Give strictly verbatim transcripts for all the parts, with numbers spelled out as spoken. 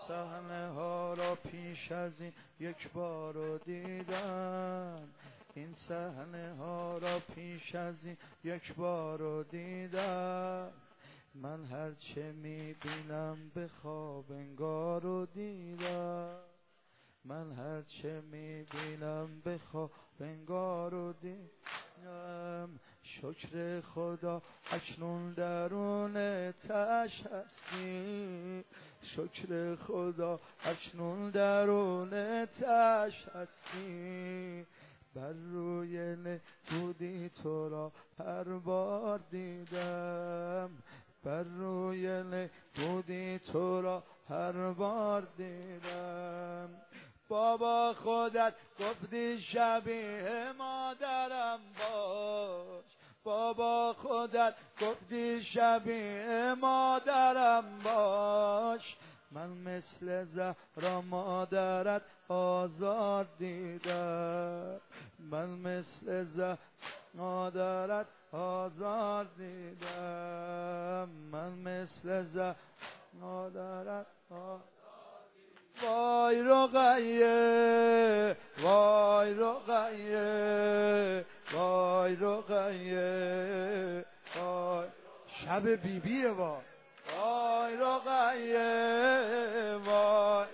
صحنه ها را پیش از این یک بار دیدم، این صحنه ها را پیش از این یک بار دیدم. من هرچه میبینم به خواب انگار و دیدم، من هرچه میبینم به خواب انگار و دیدم. شکر خدا اکنون درون تش هستی، شکر خدا اکنون درون تش هستی. بر روی نبودی تو را هر بار دیدم، بر روی نبودی تو را هر بار دیدم. بابا خودت گفتی شبیه مادرم باش، بابا خودت گفتی شبیه مادرم باش. من مثل زهرا مادرت آزار دیدم، من مثل زهرا مادرت آزار دیدم، من مثل زهرا مادرت آزار. وای رقیه وای رقیه وای رقیه وای شب بیبیه وای وای رقیه وای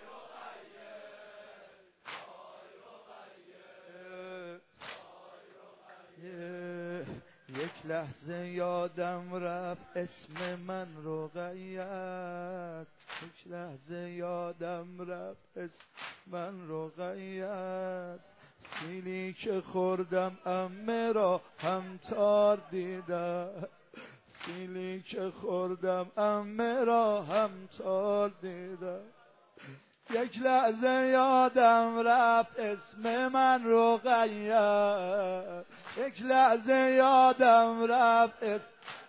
یک لحظه یادم رفت اسم من رقیه، یک لحظه یادم رفت اسم من رقیه. سیلی که خوردم عمه را همتار دیدم، سیلی که خوردم عمه را همتار دیدم. یک لحظه یادم رفت اسم من رقیه، یک لحظه یادم رفت اسم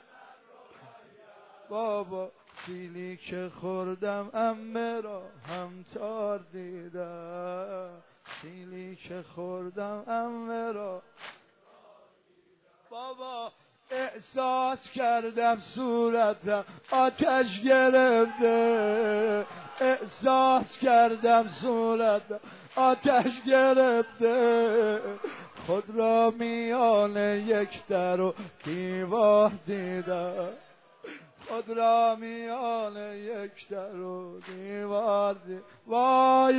بابا. سیلی که خوردم عمه را همتار دیدم، سیلی که خوردم عمه را بابا. احساس کردم صورتم آتش گرفته، احساس کردم صورتم آتش گرفته. خود را میان یک در و دیوار دیدم، خود را میان یک در و دیوار دیدم. وای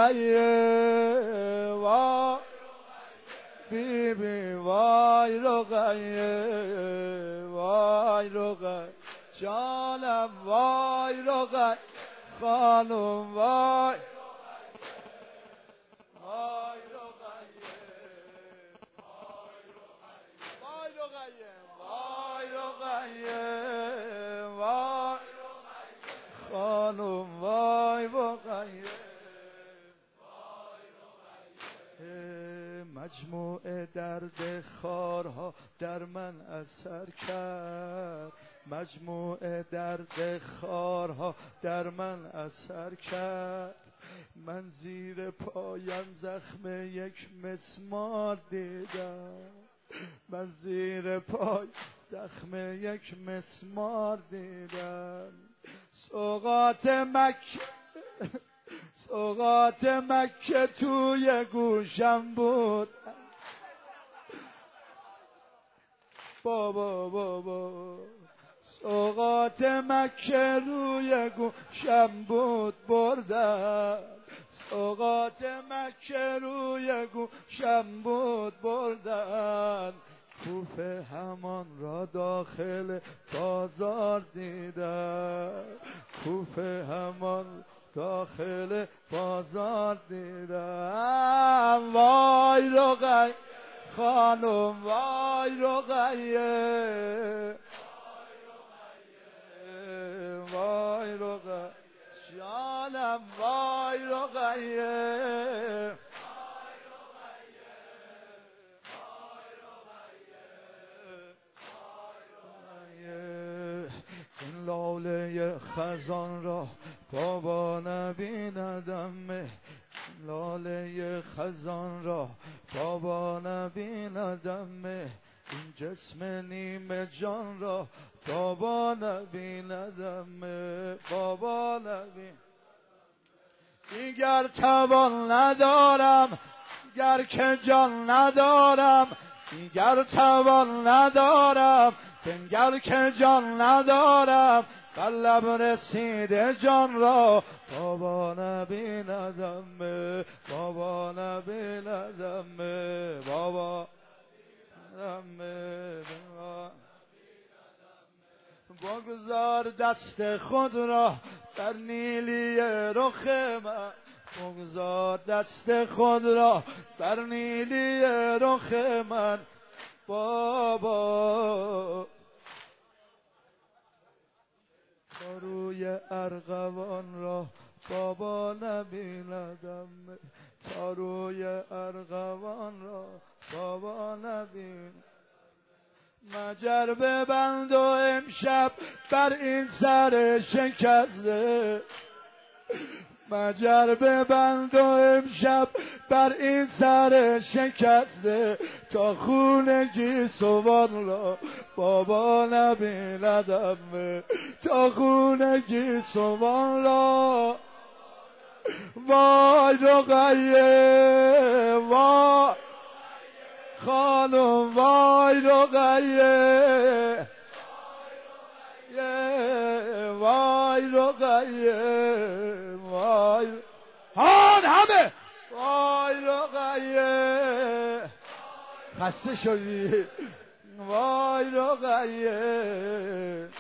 رقیه وای بی بی وای رقیه وای رقیه جانم وای رقیه خانم وای وای رقیه وای رقیه وای رقیه وای خانم وای رقیه. مجموع درد خارها در من اثر کرد، مجموع درد خارها در من اثر کرد. من زیر پایم زخم یک مسمار دیدم، من زیر پای زخم یک مسمار دیدم. سوغات مکه سوغات مکه توی گوشم بود بابا بابا. سوغات مکه روی گوشم بود بردن، سوغات مکه روی گوشم بود بردن. کوفه همان را داخل بازار دیدم، کوفه همان داخل بازار دیدم. وای رقیه خانم وای رقیه وای رقیه جانم وای رقیه. این لاله خزان را بابا نبیندم، لاله خزان را بابا نبیندم. این جسم نیمه جان را بابا نبیندم، بابا نبیندم. دیگر توان ندارم، دیگر که جان ندارم، دیگر توان ندارم، دیگر که جان ندارم. قلب رسیده جان را بابا نبیندم، بابا نبیندم، بابا نبیندم. بگذار دست خود را در نیلی رخ من، بگذار دست خود را در نیلی رخ من بابا. تا روی ارغوان را بابا نبیندم، تا روی ارغوان را بابا نبیندم. مجر ببند و امشب بر این سر شکسته، مجر ببند و امشب بر این سر شکسته. تا خونگی سوان را بابا نبیندم، تا خونگی سوان را. وای رقیه وای خانم، وای رقیه، وای رقیه، وای هان همه، وای رقیه خسته شدی، وای رقیه.